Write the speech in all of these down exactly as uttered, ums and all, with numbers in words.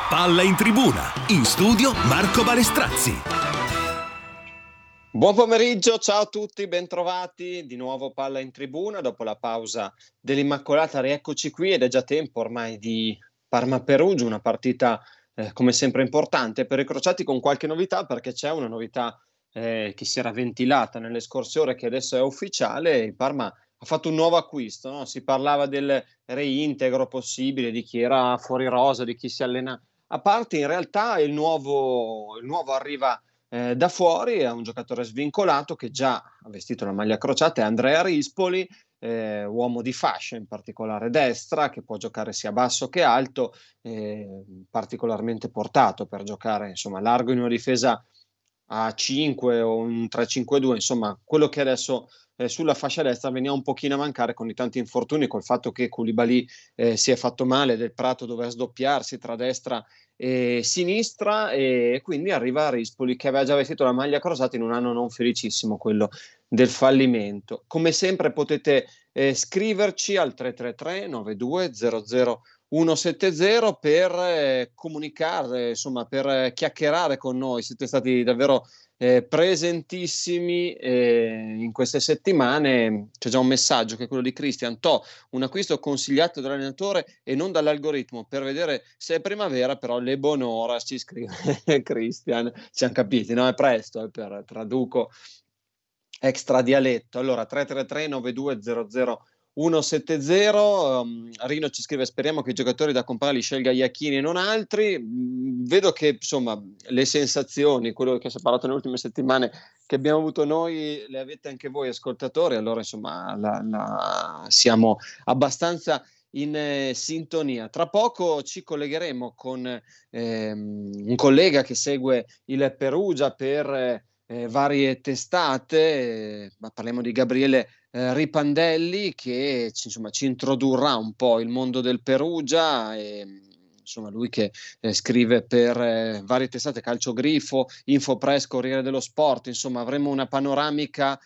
Palla in tribuna, in studio Marco Balestrazzi. Buon pomeriggio, ciao a tutti, bentrovati, di nuovo Palla in tribuna dopo la pausa dell'Immacolata, rieccoci qui ed è già tempo ormai di Parma-Perugia, una partita eh, come sempre importante per i crociati, con qualche novità, perché c'è una novità eh, che si era ventilata nelle scorse ore che adesso è ufficiale. Il Parma ha fatto un nuovo acquisto, no? Si parlava del reintegro possibile di chi era fuori rosa, di chi si allena a parte. In realtà il nuovo, il nuovo arriva eh, da fuori, è un giocatore svincolato che già ha vestito la maglia crociata, è Andrea Rispoli, eh, uomo di fascia, in particolare destra, che può giocare sia basso che alto, eh, particolarmente portato per giocare insomma largo in una difesa a cinque o un tre cinque due, insomma quello che adesso eh, sulla fascia destra veniva un pochino a mancare con i tanti infortuni, col fatto che Koulibaly eh, si è fatto male, Del Prato doveva sdoppiarsi tra destra e sinistra, e quindi arriva Rispoli che aveva già vestito la maglia crociata in un anno non felicissimo, quello del fallimento. Come sempre potete eh, scriverci al tre tre tre nove due zero zero uno sette zero per eh, comunicare, insomma per eh, chiacchierare con noi. Siete stati davvero eh, presentissimi eh, in queste settimane. C'è già un messaggio che è quello di Christian To: un acquisto consigliato dall'allenatore e non dall'algoritmo per vedere se è primavera, però le bonora, ci scrive Christian. Ci siamo capiti, no? È presto, eh, per traduco extra dialetto. Allora tre tre tre nove due zero zero uno sette zero. um, Rino ci scrive: speriamo che i giocatori da comprare li scelga Iachini e non altri. Mm, vedo che insomma le sensazioni, quello che si è parlato nelle ultime settimane, che abbiamo avuto noi, le avete anche voi ascoltatori, allora insomma la, la, siamo abbastanza in eh, sintonia. Tra poco ci collegheremo con ehm, un collega che segue il Perugia per eh, eh, varie testate, eh, ma parliamo di Gabriele eh, Ripandelli, che ci, insomma, ci introdurrà un po' il mondo del Perugia. E, insomma, lui che eh, scrive per eh, varie testate, Calcio Grifo, Infopress, Corriere dello Sport. Insomma, avremo una panoramica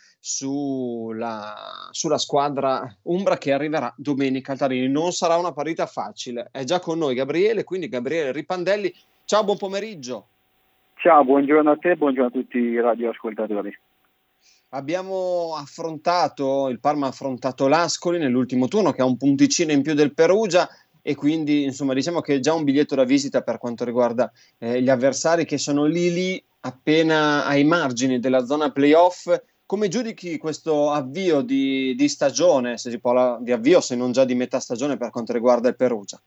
sulla, sulla squadra umbra che arriverà domenica al Tarini. Non sarà una partita facile. È già con noi Gabriele, quindi Gabriele Ripandelli. Ciao, buon pomeriggio. Ciao, buongiorno a te, buongiorno a tutti i radioascoltatori. Abbiamo affrontato, il Parma ha affrontato l'Ascoli nell'ultimo turno, che ha un punticino in più del Perugia, e quindi insomma diciamo che è già un biglietto da visita per quanto riguarda eh, gli avversari che sono lì lì appena ai margini della zona playoff. Come giudichi questo avvio di, di stagione, se si parla di avvio, se non già di metà stagione per quanto riguarda il Perugia?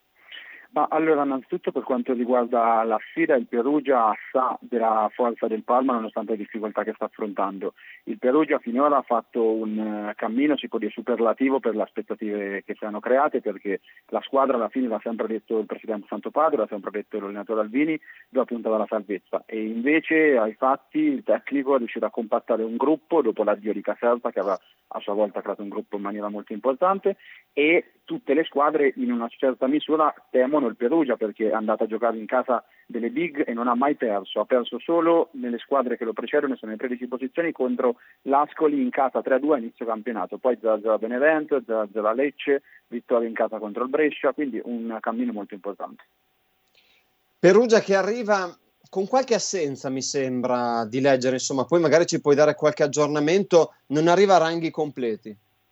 Ma allora, innanzitutto per quanto riguarda la sfida, il Perugia sa della forza del Parma nonostante le difficoltà che sta affrontando. Il Perugia finora ha fatto un uh, cammino, si può dire, superlativo per le aspettative che si hanno create, perché la squadra alla fine, l'ha sempre detto il presidente Santopadre, l'ha sempre detto l'allenatore Albini, dove puntava alla salvezza, e invece ai fatti il tecnico è riuscito a compattare un gruppo dopo l'addio di Caserta, che aveva a sua volta creato un gruppo in maniera molto importante, e tutte le squadre in una certa misura temono il Perugia, perché è andato a giocare in casa delle big e non ha mai perso, ha perso solo nelle squadre che lo precedono, sono in tredici posizioni, contro l'Ascoli in casa tre a due a inizio campionato, poi zero a zero a Benevento, zero a zero a Lecce, vittoria in casa contro il Brescia, quindi un cammino molto importante. Perugia che arriva con qualche assenza, mi sembra di leggere, insomma, poi magari ci puoi dare qualche aggiornamento, non arriva a ranghi completi.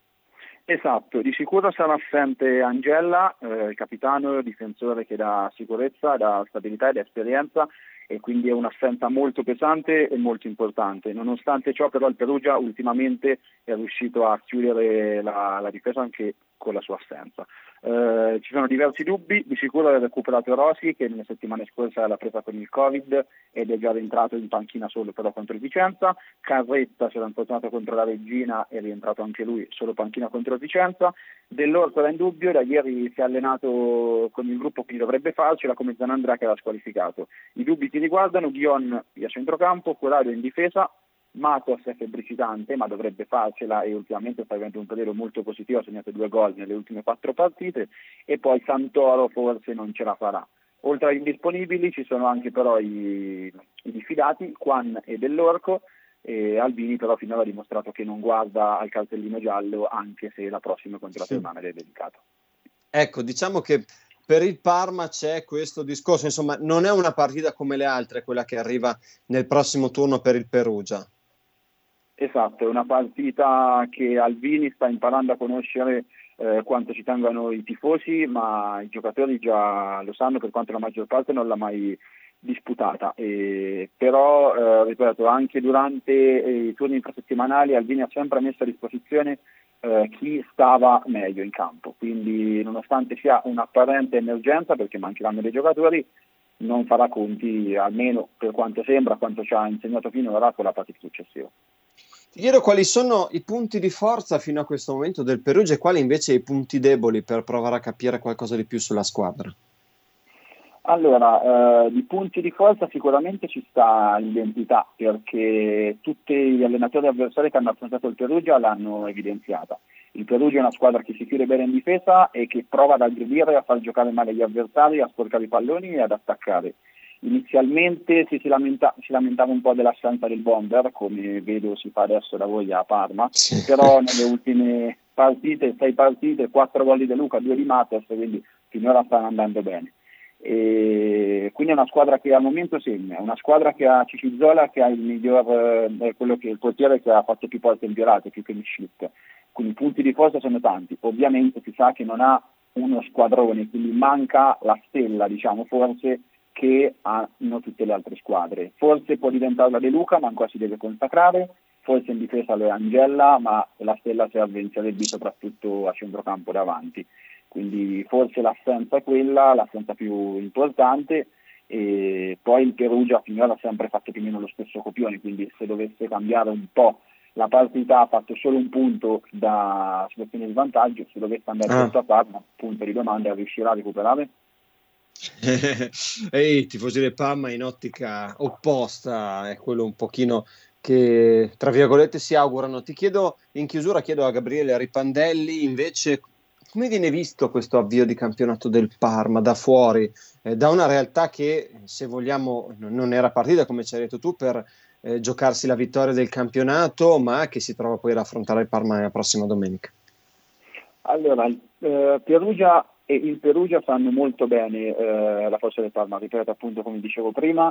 Esatto, di sicuro sarà assente Angella, eh, il capitano, difensore che dà sicurezza, dà stabilità ed esperienza, e quindi è un'assenza molto pesante e molto importante. Nonostante ciò però il Perugia ultimamente è riuscito a chiudere la, la difesa anche con la sua assenza. Eh, ci sono diversi dubbi, di sicuro ha recuperato Rossi, che nelle settimane scorse l'ha presa con il Covid ed è già rientrato in panchina solo però contro il Vicenza. Carretta si era infortunato contro la Regina e è rientrato anche lui solo panchina contro il Vicenza. Dell'Orto era in dubbio, da ieri si è allenato con il gruppo che dovrebbe farcela, come Zanandrea, che era squalificato. I dubbi ti riguardano Ghion a centrocampo, Corrado in difesa, Matos è febbricitante ma dovrebbe farcela e ultimamente sta avendo un periodo molto positivo, ha segnato due gol nelle ultime quattro partite, e poi Santoro forse non ce la farà. Oltre agli indisponibili ci sono anche però i, i diffidati, Quan e Dell'Orco, e Albini però finora ha dimostrato che non guarda al cartellino giallo, anche se la prossima contro la Fermana è dedicato. Ecco, diciamo che per il Parma c'è questo discorso, insomma non è una partita come le altre, quella che arriva nel prossimo turno per il Perugia. Esatto, è una partita che Alvini sta imparando a conoscere eh, quanto ci tengono i tifosi, ma i giocatori già lo sanno, per quanto la maggior parte non l'ha mai disputata. E, però, eh, ripeto, anche durante i turni infrasettimanali Alvini ha sempre messo a disposizione eh, chi stava meglio in campo, quindi nonostante sia un'apparente emergenza, perché mancheranno dei giocatori, non farà conti, almeno per quanto sembra, quanto ci ha insegnato finora, con la partita successiva. Ti chiedo quali sono i punti di forza fino a questo momento del Perugia e quali invece i punti deboli, per provare a capire qualcosa di più sulla squadra. Allora, eh, di punti di forza sicuramente ci sta l'identità, perché tutti gli allenatori avversari che hanno affrontato il Perugia l'hanno evidenziata. Il Perugia è una squadra che si chiude bene in difesa e che prova ad aggredire, a far giocare male gli avversari, a sporcare i palloni e ad attaccare. Inizialmente si, si, lamenta, si lamentava un po' dell'assenza del bomber, come vedo si fa adesso da voi a Parma, sì. Però nelle ultime partite, sei partite, quattro gol di De Luca, due di Mates, quindi finora stanno andando bene. E quindi è una squadra che al momento segna, è una squadra che ha Cicizzola, che ha il miglior, eh, quello che il portiere che ha fatto più volte inviolate, più che il Schlitt. Quindi i punti di forza sono tanti. Ovviamente si sa che non ha uno squadrone, quindi manca la stella, diciamo, forse che hanno tutte le altre squadre. Forse può diventare la De Luca, ma ancora si deve consacrare. Forse in difesa lo è Angella, ma la stella serve in Serie B soprattutto a centrocampo davanti. Quindi forse l'assenza è quella, l'assenza più importante, e poi il Perugia finora ha sempre fatto più o meno lo stesso copione, quindi se dovesse cambiare un po' la partita, ha fatto solo un punto da situazione di vantaggio, se dovesse andare ah. sotto a Parma, punto di domanda, riuscirà a recuperare? Ehi, tifosi del Parma in ottica opposta, è quello un pochino che tra virgolette si augurano. Ti chiedo in chiusura, chiedo a Gabriele Ripandelli invece come viene visto questo avvio di campionato del Parma da fuori, eh, da una realtà che, se vogliamo, non era partita, come ci hai detto tu, per eh, giocarsi la vittoria del campionato, ma che si trova poi ad affrontare il Parma la prossima domenica? Allora, eh, Perugia e il Perugia sanno molto bene eh, la forza del Parma, ripeto appunto come dicevo prima,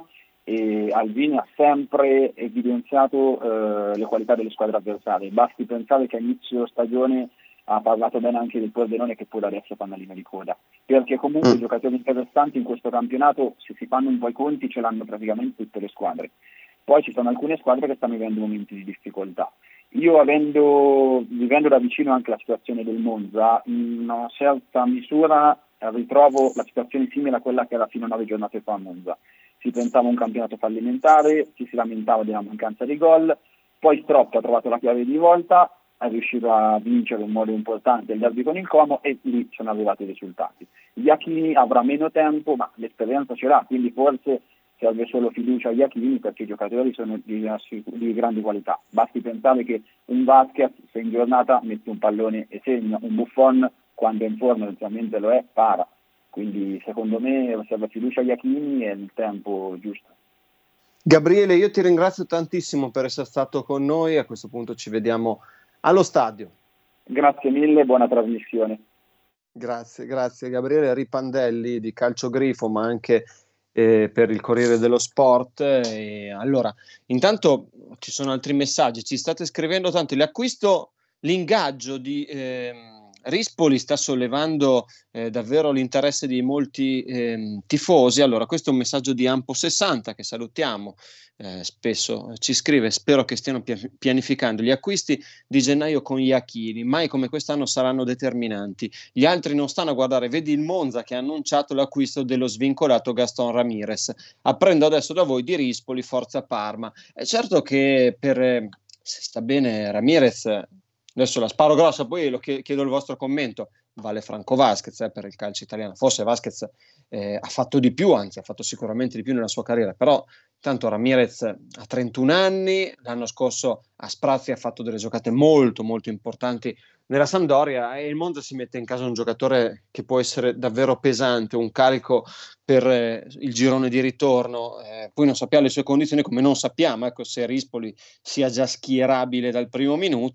e Alvini ha sempre evidenziato eh, le qualità delle squadre avversarie. Basti pensare che a inizio stagione ha parlato bene anche del Pordenone, che pure adesso fa una linea di coda, perché comunque i giocatori interessanti in questo campionato, se si fanno un po' i conti, ce l'hanno praticamente tutte le squadre. Poi ci sono alcune squadre che stanno vivendo momenti di difficoltà. Io, avendo, vivendo da vicino anche la situazione del Monza, in una certa misura ritrovo la situazione simile a quella che era fino a nove giornate fa a Monza. Si pensava a un campionato fallimentare, ci si lamentava della mancanza di gol, poi Stropp ha trovato la chiave di volta, è riuscito a vincere in modo importante il derby con il Como e lì sono arrivati i risultati. Iachini avrà meno tempo, ma l'esperienza ce l'ha, quindi forse serve solo fiducia a Iachini, perché i giocatori sono di, di grandi qualità. Basti pensare che un Vasquez, se in giornata mette un pallone e segna, un Buffon quando è in forma, inizialmente lo è, para. Quindi secondo me serve fiducia a Iachini e il tempo giusto. Gabriele, io ti ringrazio tantissimo per essere stato con noi, a questo punto ci vediamo allo stadio. Grazie mille, buona trasmissione. Grazie, grazie Gabriele Ripandelli di Calcio Grifo, ma anche eh, per il Corriere dello Sport. E allora, intanto ci sono altri messaggi, ci state scrivendo tanto. L'acquisto, l'ingaggio di eh, Rispoli sta sollevando eh, davvero l'interesse di molti eh, tifosi. Allora, questo è un messaggio di Ampo sessanta che salutiamo. Eh, spesso ci scrive: spero che stiano pianificando gli acquisti di gennaio con Iachini, mai come quest'anno saranno determinanti. Gli altri non stanno a guardare, vedi il Monza che ha annunciato l'acquisto dello svincolato Gaston Ramirez. Apprendo adesso da voi di Rispoli, forza Parma. È certo che per eh, se sta bene Ramirez, adesso la sparo grossa, poi lo chiedo il vostro commento, vale Franco Vasquez eh, per il calcio italiano. Forse Vasquez eh, ha fatto di più, anzi ha fatto sicuramente di più nella sua carriera, però tanto Ramirez ha trentuno anni, l'anno scorso a Sprazia ha fatto delle giocate molto molto importanti nella Sampdoria, e il Monza si mette in casa un giocatore che può essere davvero pesante, un carico per eh, il girone di ritorno. Eh, poi non sappiamo le sue condizioni, come non sappiamo ecco, se Rispoli sia già schierabile dal primo minuto,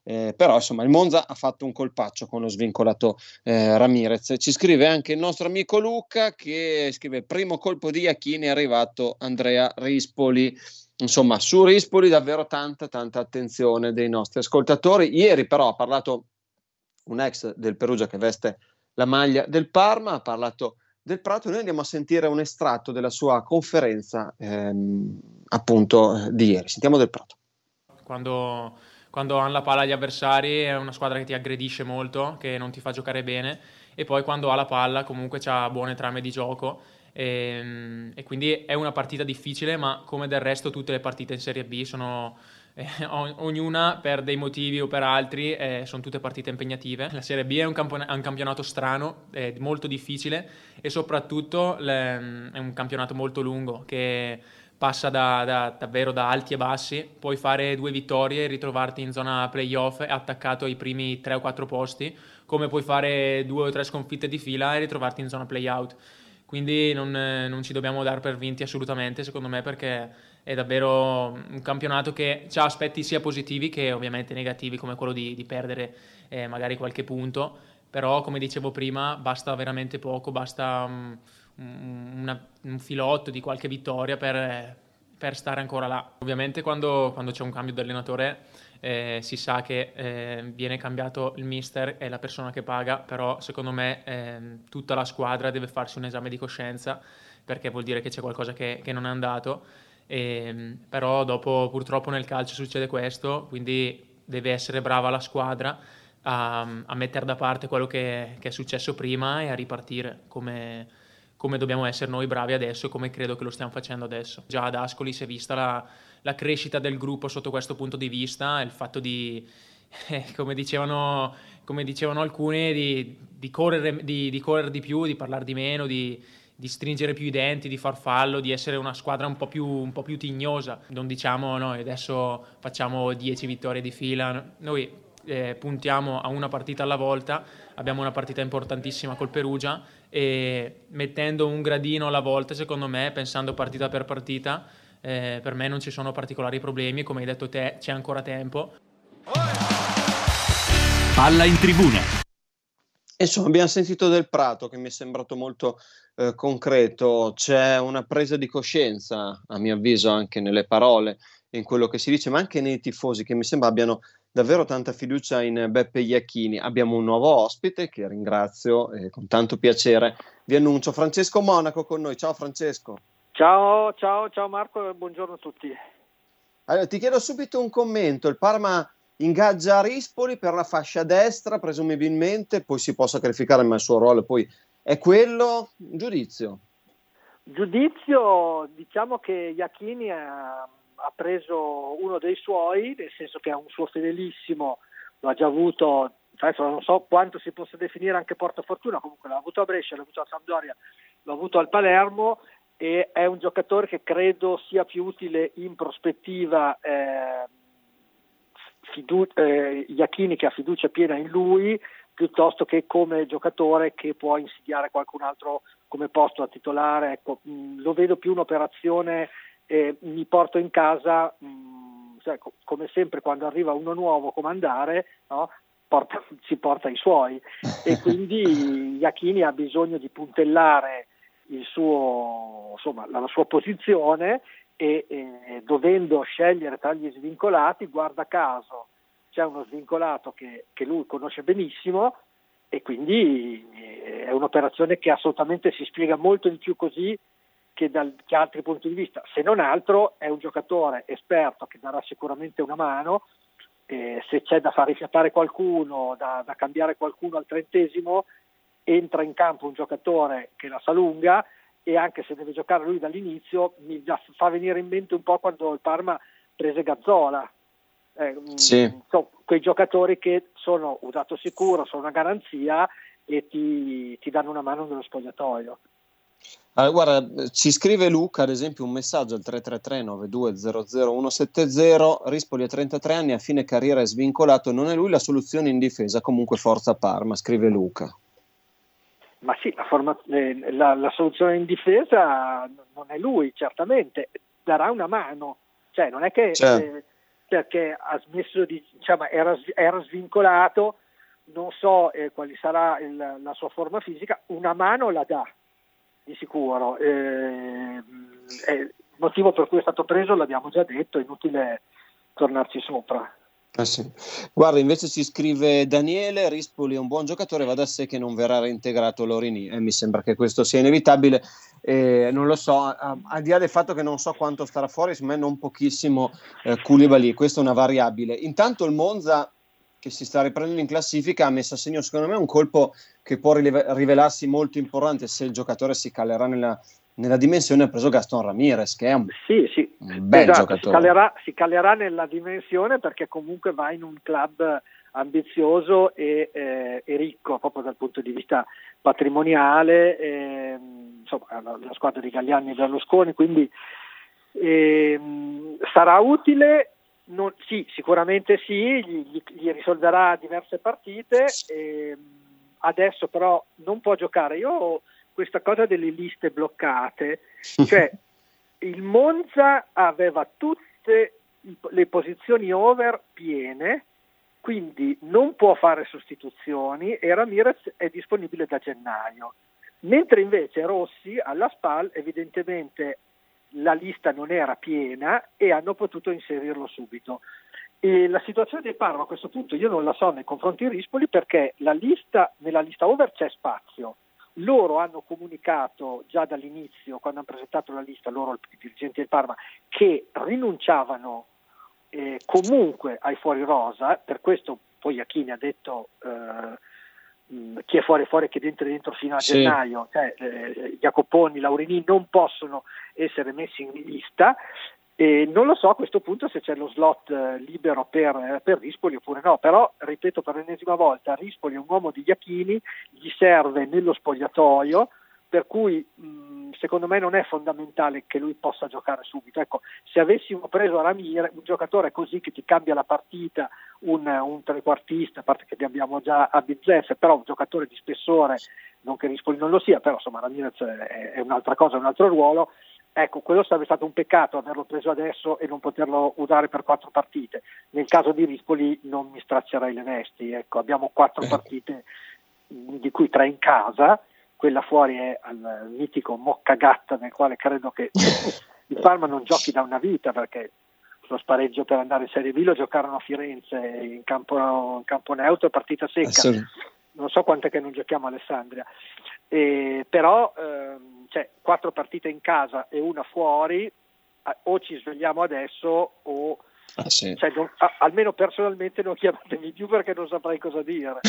Eh, però insomma il Monza ha fatto un colpaccio con lo svincolato eh, Ramirez. Ci scrive anche il nostro amico Luca, che scrive: primo colpo di Iachini, è arrivato Andrea Rispoli. Insomma, su Rispoli davvero tanta tanta attenzione dei nostri ascoltatori. Ieri però ha parlato un ex del Perugia che veste la maglia del Parma, ha parlato del Prato. Noi andiamo a sentire un estratto della sua conferenza ehm, appunto di ieri. Sentiamo del Prato. Quando, quando hanno la palla gli avversari è una squadra che ti aggredisce molto, che non ti fa giocare bene, e poi quando ha la palla comunque ha buone trame di gioco, e, e quindi è una partita difficile, ma come del resto tutte le partite in Serie B sono eh, ognuna per dei motivi o per altri, eh, sono tutte partite impegnative. La Serie B è un, campion- è un campionato strano, è molto difficile, e soprattutto le, è un campionato molto lungo che passa da, da, davvero da alti e bassi. Puoi fare due vittorie e ritrovarti in zona playoff attaccato ai primi tre o quattro posti, come puoi fare due o tre sconfitte di fila e ritrovarti in zona playout. Quindi non, non ci dobbiamo dar per vinti assolutamente, secondo me, perché è davvero un campionato che ha aspetti sia positivi che ovviamente negativi, come quello di, di perdere eh, magari qualche punto, però come dicevo prima basta veramente poco, basta um, una, un filotto di qualche vittoria per, per stare ancora là. Ovviamente quando, quando c'è un cambio di allenatore eh, si sa che eh, viene cambiato il mister e la persona che paga, però secondo me eh, tutta la squadra deve farsi un esame di coscienza, perché vuol dire che c'è qualcosa che, che non è andato. E, però dopo purtroppo nel calcio succede questo, quindi deve essere brava la squadra a, a mettere da parte quello che, che è successo prima e a ripartire come, come dobbiamo essere noi bravi adesso e come credo che lo stiamo facendo adesso. Già ad Ascoli si è vista la, la crescita del gruppo sotto questo punto di vista, il fatto di, eh, come dicevano, come dicevano alcuni, di, di, correre, di, di correre di più, di parlare di meno, di, di stringere più i denti, di far fallo, di essere una squadra un po' più, un po' più tignosa. Non diciamo noi adesso facciamo dieci vittorie di fila, noi eh, puntiamo a una partita alla volta. Abbiamo una partita importantissima col Perugia e mettendo un gradino alla volta, secondo me, pensando partita per partita, eh, per me non ci sono particolari problemi, come hai detto te c'è ancora tempo. Palla in tribuna. Insomma, abbiamo sentito del Prato, che mi è sembrato molto eh, concreto. C'è una presa di coscienza, a mio avviso, anche nelle parole, in quello che si dice, ma anche nei tifosi, che mi sembra abbiano davvero tanta fiducia in Beppe Iachini. Abbiamo un nuovo ospite che ringrazio e con tanto piacere vi annuncio, Francesco Monaco con noi. Ciao Francesco. Ciao, ciao, ciao Marco e buongiorno a tutti. Allora, ti chiedo subito un commento. Il Parma ingaggia Rispoli per la fascia destra, presumibilmente, poi si può sacrificare, ma il suo ruolo poi è quello. Giudizio. Giudizio, diciamo che Iachini ha, ha preso uno dei suoi, nel senso che è un suo fedelissimo, lo ha già avuto, adesso non so quanto si possa definire anche portafortuna, comunque l'ha avuto a Brescia, l'ha avuto a Sampdoria, l'ha avuto al Palermo, e è un giocatore che credo sia più utile in prospettiva. Eh, Fidu- eh, Iachini, che ha fiducia piena in lui, piuttosto che come giocatore che può insidiare qualcun altro come posto a titolare. Ecco, mh, lo vedo più un'operazione eh, mi porto in casa, mh, cioè, co- come sempre quando arriva uno nuovo comandare, no? porta, si porta i suoi, e quindi Iachini ha bisogno di puntellare il suo, insomma, la, la sua posizione. E, e dovendo scegliere tra gli svincolati, guarda caso c'è uno svincolato che, che lui conosce benissimo, e quindi è un'operazione che assolutamente si spiega molto di più così che da che altri punti di vista. Se non altro è un giocatore esperto che darà sicuramente una mano, eh, se c'è da far rifiatare qualcuno, da, da cambiare qualcuno al trentesimo, entra in campo un giocatore che la sa lunga. E anche se deve giocare lui dall'inizio, mi fa venire in mente un po' quando il Parma prese Gazzola, eh, sì. so, quei giocatori che sono un dato sicuro, sono una garanzia e ti, ti danno una mano nello spogliatoio. Allora, guarda, ci scrive Luca ad esempio un messaggio al tre tre tre nove due zero zero uno sette zero. Rispoli a trentatré anni, a fine carriera è svincolato, non è lui la soluzione in difesa, comunque forza Parma, scrive Luca. Ma sì, la, forma, eh, la, la soluzione in difesa non è lui, certamente, darà una mano, cioè non è che certo. eh, perché ha smesso di, diciamo, era, era svincolato, non so eh, quali sarà il, la sua forma fisica, una mano la dà di sicuro, eh, è il motivo per cui è stato preso l'abbiamo già detto, è inutile tornarci sopra. Ah, sì. Guarda, invece ci scrive Daniele, Rispoli è un buon giocatore, va da sé che non verrà reintegrato Lorini, e mi sembra che questo sia inevitabile, eh, non lo so, a, a di là del fatto che non so quanto starà fuori, secondo me non pochissimo eh, Koulibaly, questa è una variabile. Intanto il Monza, che si sta riprendendo in classifica, ha messo a segno secondo me un colpo che può rivelarsi molto importante se il giocatore si calerà nella nella dimensione. Ha preso Gaston Ramirez, che è un, sì, sì. un bel esatto, giocatore. Si calerà, si calerà nella dimensione perché comunque va in un club ambizioso e, eh, e ricco proprio dal punto di vista patrimoniale, eh, insomma la, la squadra di Galliani e Berlusconi, quindi eh, sarà utile. Non, sì, sicuramente sì, gli, gli risolverà diverse partite. Eh, adesso però non può giocare. Io questa cosa delle liste bloccate, cioè il Monza aveva tutte le posizioni over piene, quindi non può fare sostituzioni e Ramirez è disponibile da gennaio, mentre invece Rossi alla Spal evidentemente la lista non era piena e hanno potuto inserirlo subito. E la situazione del Parma a questo punto io non la so nei confronti di Rispoli, perché la lista, nella lista over c'è spazio. Loro hanno comunicato già dall'inizio, quando hanno presentato la lista, loro i dirigenti del Parma, che rinunciavano eh, comunque ai fuori rosa. Per questo poi Iachini ha detto eh, mh, chi è fuori fuori, che dentro dentro fino a sì. gennaio, cioè eh, Jacoponi, Laurini non possono essere messi in lista. E non lo so a questo punto se c'è lo slot eh, libero per, eh, per Rispoli oppure no, però ripeto per l'ennesima volta, Rispoli è un uomo di Iachini, gli serve nello spogliatoio, per cui mh, secondo me non è fondamentale che lui possa giocare subito. Ecco, se avessimo preso Ramirez, un giocatore così che ti cambia la partita, un, un trequartista, a parte che ne abbiamo già a Bizzeffe, però un giocatore di spessore, non che Rispoli non lo sia, però insomma Ramirez è, è un'altra cosa, è un altro ruolo. Ecco, quello sarebbe stato un peccato averlo preso adesso e non poterlo usare per quattro partite. Nel caso di Rispoli non mi straccerei le vesti. Ecco, abbiamo quattro eh. partite, di cui tre in casa, quella fuori è al mitico Moccagatta, nel quale credo che il Parma non giochi da una vita, perché lo spareggio per andare in Serie B lo giocarono a Firenze in campo, in campo neutro, partita secca. Non so quante che non giochiamo a Alessandria. Eh, però ehm, cioè, quattro partite in casa e una fuori, o ci svegliamo adesso o ah, sì. cioè, non, a, almeno personalmente non chiamatemi più, perché non saprei cosa dire.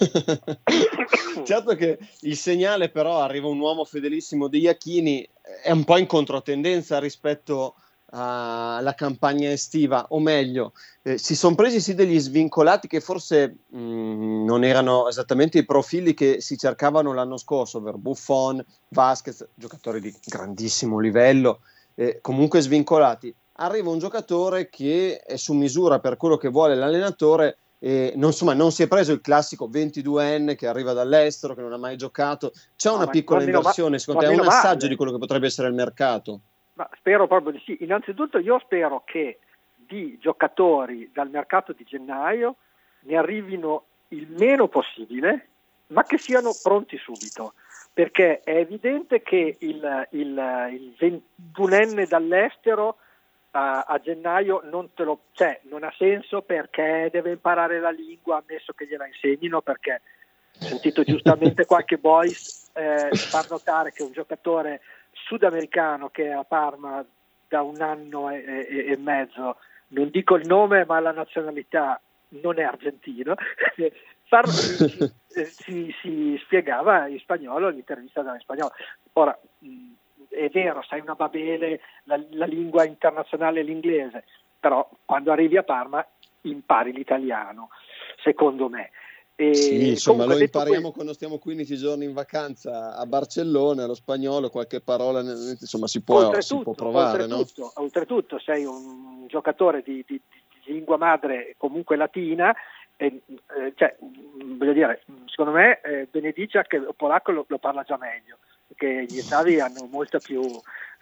Certo che il segnale, però, arriva un uomo fedelissimo di Iachini, è un po' in controtendenza rispetto alla campagna estiva, o meglio eh, si sono presi sì degli svincolati che forse mh, non erano esattamente i profili che si cercavano l'anno scorso, ovvero Buffon, Vasquez, giocatori di grandissimo livello, eh, comunque svincolati. Arriva un giocatore che è su misura per quello che vuole l'allenatore, e non, insomma, non si è preso il classico ventiduenne che arriva dall'estero, che non ha mai giocato. C'è una no, piccola inversione, secondo te è un assaggio male. Di quello che potrebbe essere il mercato? Ma spero proprio di sì. Innanzitutto io spero che di giocatori dal mercato di gennaio ne arrivino il meno possibile, ma che siano pronti subito, perché è evidente che il, il, il ventunenne dall'estero a, a gennaio non te lo, cioè, non ha senso, perché deve imparare la lingua, ammesso che gliela insegnino, perché ho sentito giustamente qualche boys eh, far notare che un giocatore sudamericano che è a Parma da un anno e, e, e mezzo, non dico il nome ma la nazionalità, non è argentino, Parma, si, si, si spiegava in spagnolo, l'intervista dava in spagnolo. Ora è vero, sai una babele, la, la lingua internazionale è l'inglese, però quando arrivi a Parma impari l'italiano, secondo me. E sì, insomma lo impariamo que- quando stiamo quindici giorni in vacanza a Barcellona, lo spagnolo, qualche parola insomma si può, oltretutto, si può provare, oltretutto, no? Oltretutto sei un giocatore di, di, di lingua madre comunque latina, e, eh, cioè, voglio dire, secondo me eh, Benedicia che il polacco lo, lo parla già meglio, perché gli slavi hanno molta più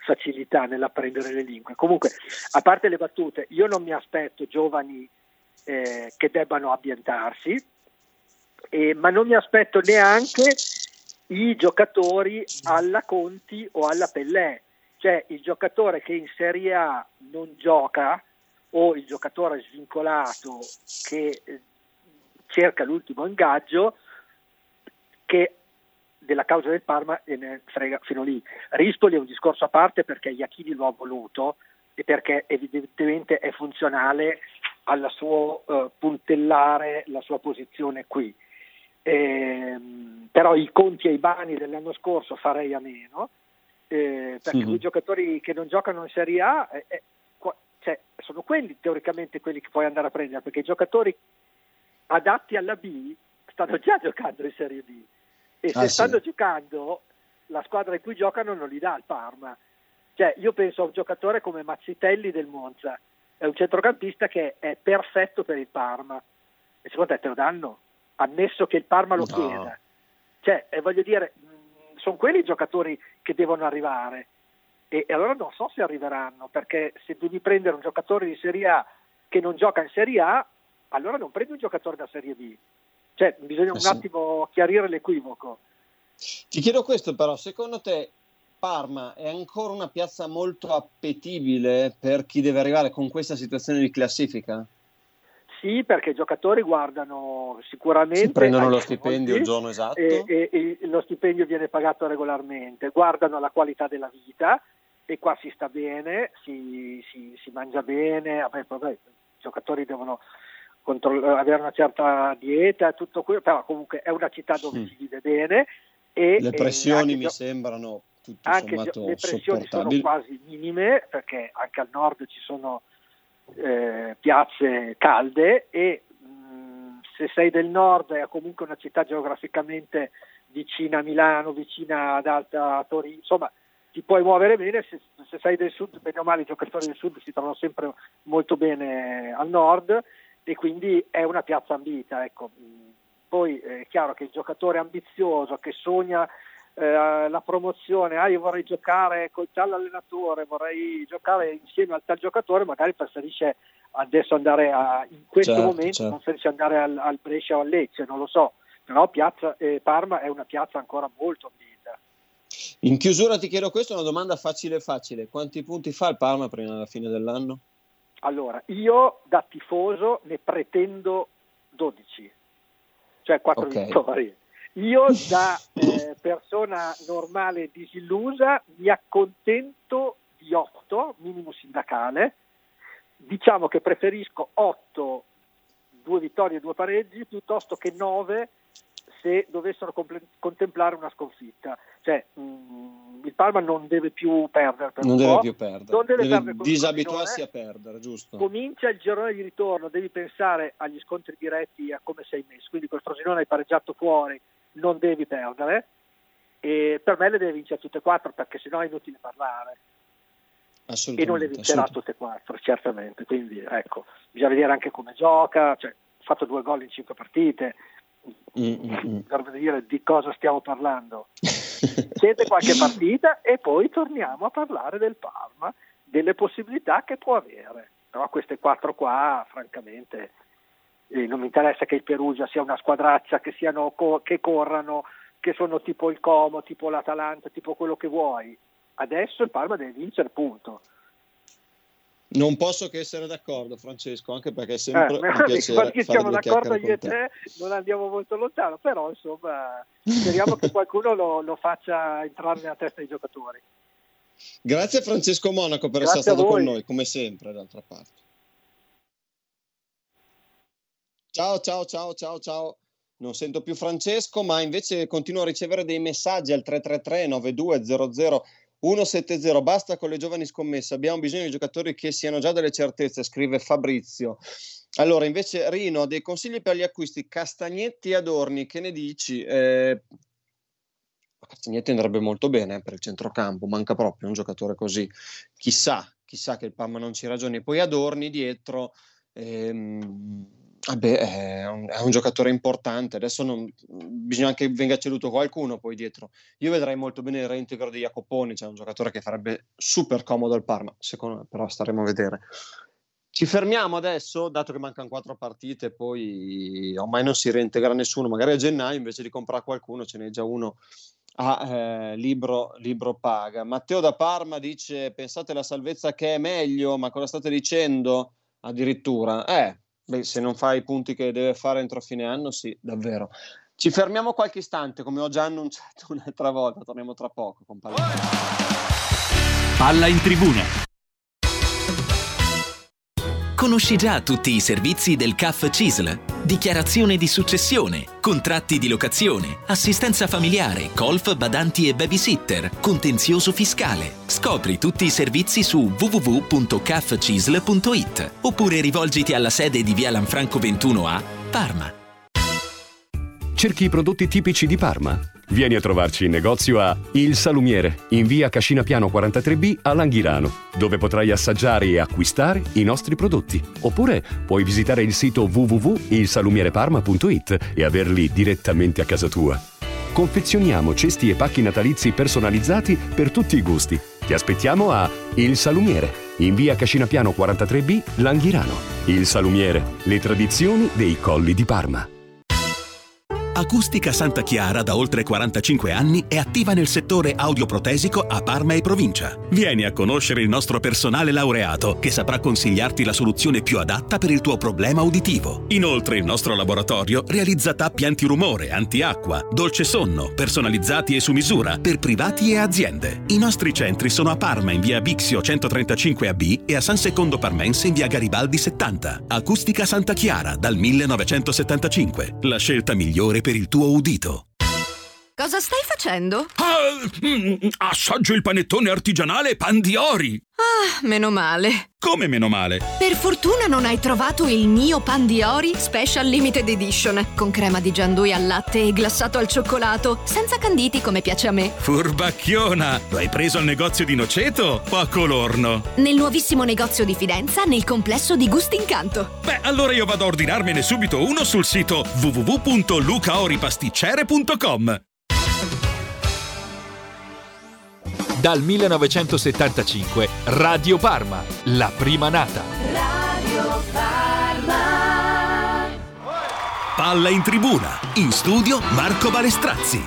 facilità nell'apprendere le lingue. Comunque, a parte le battute, io non mi aspetto giovani eh, che debbano ambientarsi, eh, ma non mi aspetto neanche i giocatori alla Conti o alla Pellè, cioè il giocatore che in Serie A non gioca o il giocatore svincolato che eh, cerca l'ultimo ingaggio, che della causa del Parma e ne frega fino lì. Rispoli è un discorso a parte perché Iachini lo ha voluto e perché evidentemente è funzionale al suo uh, puntellare la sua posizione qui. Ehm, però i Conti e i Bani dell'anno scorso farei a meno, eh, perché mm-hmm. quei giocatori che non giocano in Serie A eh, eh, qua, cioè, sono quelli teoricamente quelli che puoi andare a prendere, perché i giocatori adatti alla B stanno già giocando in Serie B e se ah, stanno sì. giocando la squadra in cui giocano non li dà al Parma. Cioè io penso a un giocatore come Mazzitelli del Monza, è un centrocampista che è perfetto per il Parma e secondo te te lo danno? Ammesso che il Parma lo no. chieda, cioè eh, voglio dire, mh, sono quelli i giocatori che devono arrivare e, e allora non so se arriveranno, perché se devi prendere un giocatore di Serie A che non gioca in Serie A, allora non prendi un giocatore da Serie B, cioè bisogna eh un sì. attimo chiarire l'equivoco. Ti chiedo questo però, secondo te Parma è ancora una piazza molto appetibile per chi deve arrivare con questa situazione di classifica? Sì, perché i giocatori guardano sicuramente... Si prendono lo stipendio il giorno esatto. E, e, e lo stipendio viene pagato regolarmente, guardano la qualità della vita e qua si sta bene, si, si, si mangia bene, vabbè, vabbè, i giocatori devono controll- avere una certa dieta, tutto quello, però comunque è una città dove mm. si vive bene. E, le pressioni e mi gio- sembrano tutto anche sommato le pressioni sono quasi minime, perché anche al nord ci sono Eh, piazze calde e mh, se sei del nord è comunque una città geograficamente vicina a Milano, vicina ad Alta Torino, insomma ti puoi muovere bene. Se, se sei del sud, bene o male i giocatori del sud si trovano sempre molto bene al nord e quindi è una piazza ambita, ecco. Poi è chiaro che il giocatore ambizioso che sogna Eh, la promozione, ah io vorrei giocare col tal allenatore, vorrei giocare insieme al tal giocatore, magari preferisce adesso andare a, in questo certo, momento certo. preferisce andare al, al Brescia o al Lecce, non lo so, però piazza, eh, Parma è una piazza ancora molto ambita. In chiusura ti chiedo questo, una domanda facile facile, quanti punti fa il Parma prima della fine dell'anno? Allora, io da tifoso ne pretendo dodici, cioè quattro okay. vittorie. Io da eh, persona normale disillusa mi accontento di otto, minimo sindacale, diciamo che preferisco otto, due vittorie e due pareggi, piuttosto che nove se dovessero comple- contemplare una sconfitta. Cioè mh, il Parma non deve più perdere per non un deve po', più perdere, non deve, deve perdere disabituarsi a perdere, giusto? Comincia il girone di ritorno, devi pensare agli scontri diretti, a come sei messo, quindi col Frosinone hai pareggiato fuori, non devi perdere e per me le deve vincere tutte e quattro, perché sennò è inutile parlare e non le vincerà tutte e quattro certamente, quindi ecco, bisogna vedere anche come gioca, cioè ha fatto due gol in cinque partite, mm-hmm. per vedere di cosa stiamo parlando. Chiede qualche partita e poi torniamo a parlare del Parma, delle possibilità che può avere, però queste quattro qua francamente Eh, non mi interessa che il Perugia sia una squadraccia, che siano co- che corrano, che sono tipo il Como, tipo l'Atalanta, tipo quello che vuoi. Adesso il Parma deve vincere, punto. Non posso che essere d'accordo, Francesco, anche perché è sempre eh, un piacere che siamo d'accordo io e te, non andiamo molto lontano, però insomma speriamo che qualcuno lo, lo faccia entrare nella testa dei giocatori. Grazie a Francesco Monaco per Grazie essere stato con noi, come sempre, d'altra parte. Ciao, ciao, ciao, ciao, ciao. Non sento più Francesco, ma invece continuo a ricevere dei messaggi al tre tre tre nove due zero zero uno sette zero. Basta con le giovani scommesse, abbiamo bisogno di giocatori che siano già delle certezze, scrive Fabrizio. Allora, invece Rino, dei consigli per gli acquisti, Castagnetti e Adorni, che ne dici? Eh, Castagnetti andrebbe molto bene per il centrocampo, manca proprio un giocatore così. Chissà, chissà che il Parma non ci ragioni. Poi Adorni dietro... Ehm, Vabbè, è un, è un giocatore importante, adesso non, bisogna anche che venga ceduto qualcuno poi dietro. Io vedrei molto bene il reintegro di Jacoponi, cioè un giocatore che farebbe super comodo al Parma, secondo me, però staremo a vedere. Ci fermiamo adesso, dato che mancano quattro partite, poi ormai non si reintegra nessuno, magari a gennaio invece di comprare qualcuno ce n'è già uno a eh, libro, libro paga. Matteo da Parma dice: pensate alla salvezza che è meglio, ma cosa state dicendo? Addirittura, eh, beh, se non fa i punti che deve fare entro fine anno, sì, davvero. Ci fermiamo qualche istante, come ho già annunciato un'altra volta, torniamo tra poco con Palla. Palla in tribuna. Conosci già tutti i servizi del C A F C I S L? Dichiarazione di successione, contratti di locazione, assistenza familiare, golf, badanti e babysitter, contenzioso fiscale. Scopri tutti i servizi su w w w punto cafcisl punto it oppure rivolgiti alla sede di via Lanfranco ventuno A, Parma. Cerchi i prodotti tipici di Parma? Vieni a trovarci in negozio a Il Salumiere, in via Cascina Piano quarantatré B a Langhirano, dove potrai assaggiare e acquistare i nostri prodotti. Oppure puoi visitare il sito w w w punto il salumiere parma punto it e averli direttamente a casa tua. Confezioniamo cesti e pacchi natalizi personalizzati per tutti i gusti. Ti aspettiamo a Il Salumiere, in via Cascina Piano quarantatré B, Langhirano. Il Salumiere, le tradizioni dei colli di Parma. Acustica Santa Chiara da oltre quarantacinque anni è attiva nel settore audioprotesico a Parma e provincia. Vieni a conoscere il nostro personale laureato che saprà consigliarti la soluzione più adatta per il tuo problema uditivo. Inoltre il nostro laboratorio realizza tappi antirumore, antiacqua, dolce sonno, personalizzati e su misura per privati e aziende. I nostri centri sono a Parma in via Bixio centotrentacinque A B e a San Secondo Parmense in via Garibaldi settanta. Acustica Santa Chiara dal millenovecentosettantacinque. La scelta migliore per il tuo udito. Cosa stai facendo? Ah, mm, assaggio il panettone artigianale Pandiori. Ah, meno male. Come meno male? Per fortuna non hai trovato il mio Pandiori Special Limited Edition, con crema di giandui al latte e glassato al cioccolato, senza canditi come piace a me. Furbacchiona! Lo hai preso al negozio di Noceto o a Colorno? Nel nuovissimo negozio di Fidenza, nel complesso di Gusti Incanto. Beh, allora io vado a ordinarmene subito uno sul sito w w w punto lucaoripasticcere punto com. Dal millenovecentosettantacinque Radio Parma, la prima nata. Radio Parma. Palla in tribuna, in studio Marco Balestrazzi.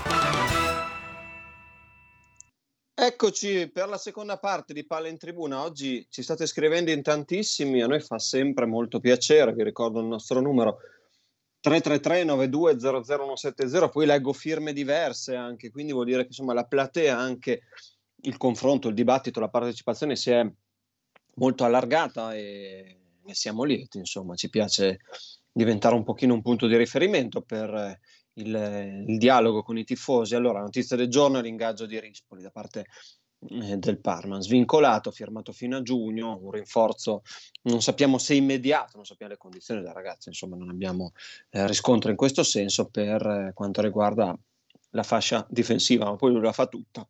Eccoci per la seconda parte di Palla in tribuna. Oggi ci state scrivendo in tantissimi, a noi fa sempre molto piacere. Vi ricordo il nostro numero tre tre tre nove due zero zero uno sette zero, poi leggo firme diverse anche, quindi vuol dire che insomma la platea, anche il confronto, il dibattito, la partecipazione si è molto allargata e ne siamo lieti, insomma ci piace diventare un pochino un punto di riferimento per il, il dialogo con i tifosi. Allora, notizia del giorno è l'ingaggio di Rispoli da parte eh, del Parma, svincolato, firmato fino a giugno, un rinforzo non sappiamo se immediato, non sappiamo le condizioni del ragazzo, insomma non abbiamo eh, riscontro in questo senso per eh, quanto riguarda la fascia difensiva, ma poi lui la fa tutta.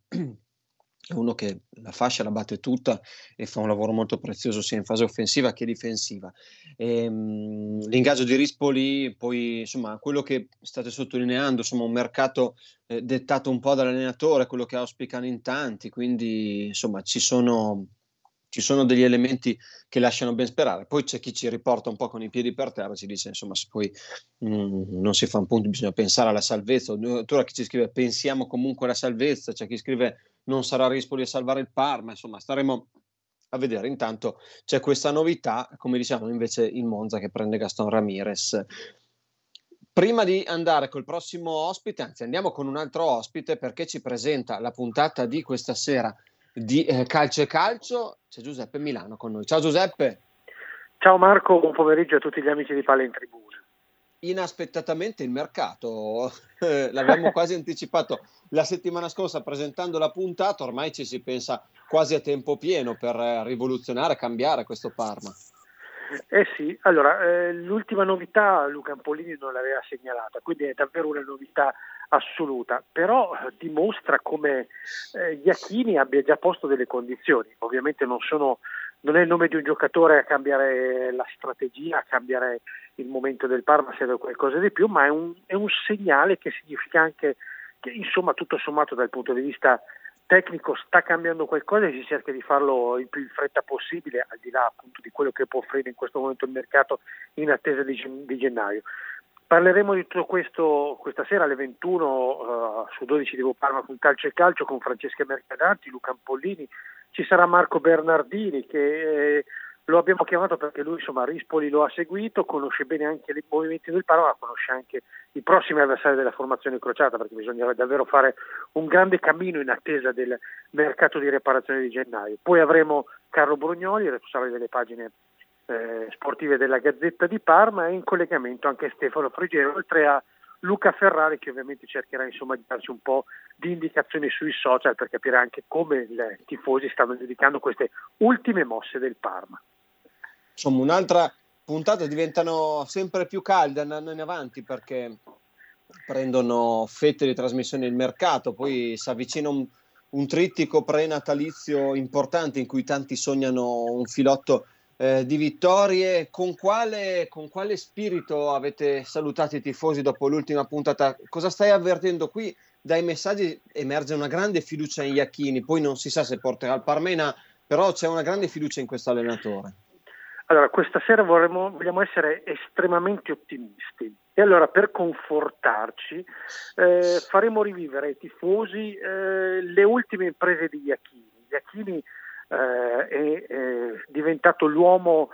È uno che la fascia la batte tutta e fa un lavoro molto prezioso sia in fase offensiva che difensiva. E, mh, l'ingaggio di Rispoli, poi insomma quello che state sottolineando, insomma un mercato eh, dettato un po' dall'allenatore, quello che auspicano in tanti, quindi insomma ci sono, ci sono degli elementi che lasciano ben sperare. Poi c'è chi ci riporta un po' con i piedi per terra, ci dice insomma se poi mh, non si fa un punto bisogna pensare alla salvezza. Addirittura chi ci scrive pensiamo comunque alla salvezza, c'è chi scrive non sarà Rispoli a salvare il Parma, insomma staremo a vedere. Intanto c'è questa novità, come diciamo invece il Monza che prende Gaston Ramirez. Prima di andare col prossimo ospite, anzi andiamo con un altro ospite perché ci presenta la puntata di questa sera di eh, Calcio e Calcio, c'è Giuseppe Milano con noi. Ciao Giuseppe. Ciao Marco, buon pomeriggio a tutti gli amici di Palla in tribuna. Inaspettatamente il mercato, eh, l'abbiamo quasi anticipato la settimana scorsa presentando la puntata, ormai ci si pensa quasi a tempo pieno per eh, rivoluzionare, cambiare questo Parma. Eh sì, allora eh, l'ultima novità Luca Ampolini non l'aveva segnalata, quindi è davvero una novità assoluta, però dimostra come eh, Iachini abbia già posto delle condizioni, ovviamente non sono non è il nome di un giocatore a cambiare la strategia, a cambiare il momento del Parma, serve qualcosa di più, ma è un, è un segnale che significa anche che, insomma, tutto sommato dal punto di vista tecnico sta cambiando qualcosa e si cerca di farlo il più in fretta possibile, al di là appunto di quello che può offrire in questo momento il mercato in attesa di, di gennaio. Parleremo di tutto questo questa sera alle ventuno uh, su dodici di Parma con Calcio e Calcio con Francesca Mercadanti, Luca Ampollini, ci sarà Marco Bernardini che eh, lo abbiamo chiamato perché lui insomma Rispoli lo ha seguito, conosce bene anche i movimenti del Parma, ma conosce anche i prossimi avversari della formazione crociata, perché bisognerà davvero fare un grande cammino in attesa del mercato di riparazione di gennaio. Poi avremo Carlo Brugnoli, responsabile delle pagine eh, sportive della Gazzetta di Parma, e in collegamento anche Stefano Frigiero, oltre a Luca Ferrari, che ovviamente cercherà insomma di darci un po' di indicazioni sui social per capire anche come i tifosi stanno giudicando queste ultime mosse del Parma. Insomma, un'altra puntata, diventano sempre più calde andando in avanti perché prendono fette di trasmissione il mercato, poi si avvicina un, un trittico pre-natalizio importante in cui tanti sognano un filotto eh, di vittorie. Con quale, con quale spirito avete salutato i tifosi dopo l'ultima puntata? Cosa stai avvertendo qui? Dai messaggi emerge una grande fiducia in Iachini, poi non si sa se porterà il Parmena, però c'è una grande fiducia in questo allenatore. Allora, questa sera vorremmo, vogliamo essere estremamente ottimisti e allora per confortarci eh, faremo rivivere ai tifosi eh, le ultime imprese di Iachini. Iachini eh, è, è diventato l'uomo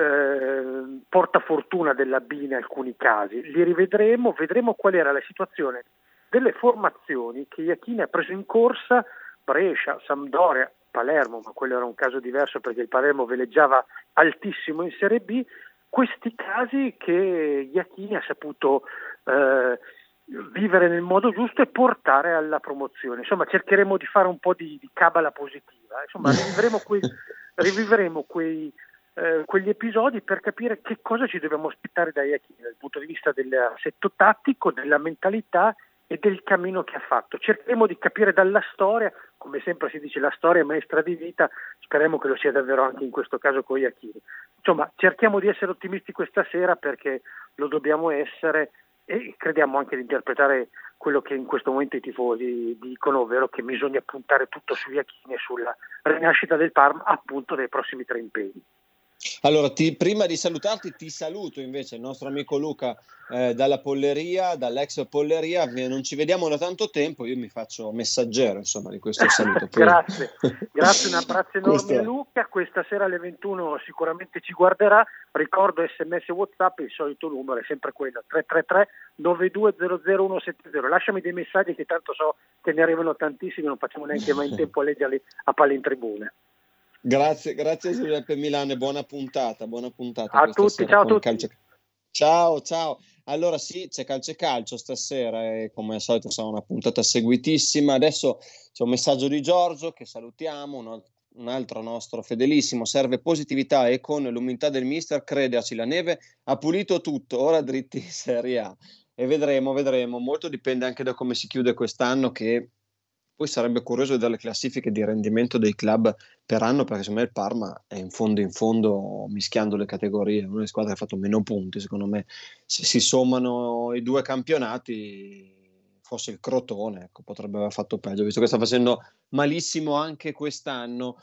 eh, portafortuna della B in alcuni casi. Li rivedremo, vedremo qual era la situazione delle formazioni che Iachini ha preso in corsa: Brescia, Sampdoria, Palermo, ma quello era un caso diverso perché il Palermo veleggiava altissimo in Serie B. Questi casi che Iachini ha saputo eh, vivere nel modo giusto e portare alla promozione. Insomma, cercheremo di fare un po' di, di cabala positiva. Insomma, rivivremo quei, rivivremo quei, eh, quegli episodi per capire che cosa ci dobbiamo aspettare da Iachini dal punto di vista dell'assetto tattico, della mentalità e del cammino che ha fatto. Cercheremo di capire dalla storia, come sempre si dice, la storia è maestra di vita, speriamo che lo sia davvero anche in questo caso con Iachini. Insomma, cerchiamo di essere ottimisti questa sera perché lo dobbiamo essere e crediamo anche di interpretare quello che in questo momento i tifosi dicono, ovvero che bisogna puntare tutto su Iachini e sulla rinascita del Parma, appunto, dei prossimi tre impegni. Allora, ti, prima di salutarti, ti saluto invece il nostro amico Luca eh, dalla Polleria, dall'ex Polleria. Non ci vediamo da tanto tempo, io mi faccio messaggero insomma di questo saluto. Grazie, grazie, un abbraccio enorme questo... a Luca. Questa sera alle ventuno sicuramente ci guarderà. Ricordo sms WhatsApp, il solito numero è sempre quello, tre tre tre nove due zero zero uno sette zero. Lasciami dei messaggi che tanto so che ne arrivano tantissimi, non facciamo neanche mai in tempo a leggerli a palla in tribuna. Grazie, grazie Giuseppe Milano e buona puntata, buona puntata a tutti, ciao a tutti. Calcio... Ciao, ciao. Allora sì, c'è Calcio e Calcio stasera e come al solito sarà una puntata seguitissima. Adesso c'è un messaggio di Giorgio che salutiamo, un, un altro nostro fedelissimo: serve positività e con l'umiltà del mister, crederci, la neve ha pulito tutto, ora dritti in Serie A. E vedremo, vedremo, molto dipende anche da come si chiude quest'anno, che poi sarebbe curioso vedere le classifiche di rendimento dei club per anno, perché secondo me il Parma è in fondo in fondo, mischiando le categorie, una delle squadre che ha fatto meno punti. Secondo me se si sommano i due campionati forse il Crotone ecco, potrebbe aver fatto peggio, visto che sta facendo malissimo anche quest'anno.